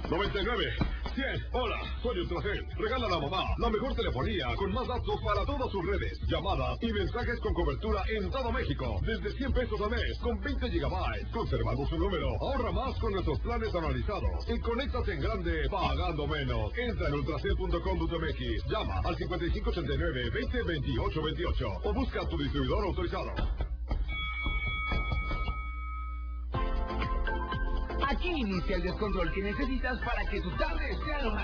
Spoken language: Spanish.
99, 100. Hola, soy Ultracel. Regala a la mamá la mejor telefonía con más datos para todas sus redes, llamadas y mensajes con cobertura en todo México. Desde 100 pesos al mes con 20 gigabytes. Conservamos su número. Ahorra más con nuestros planes analizados. Y conéctate en grande pagando menos. Entra en ultracel.com.mx. Llama al 5589 20 28 28 o busca a tu distribuidor autorizado. Aquí inicia el descontrol que necesitas para que tu tarde sea lo más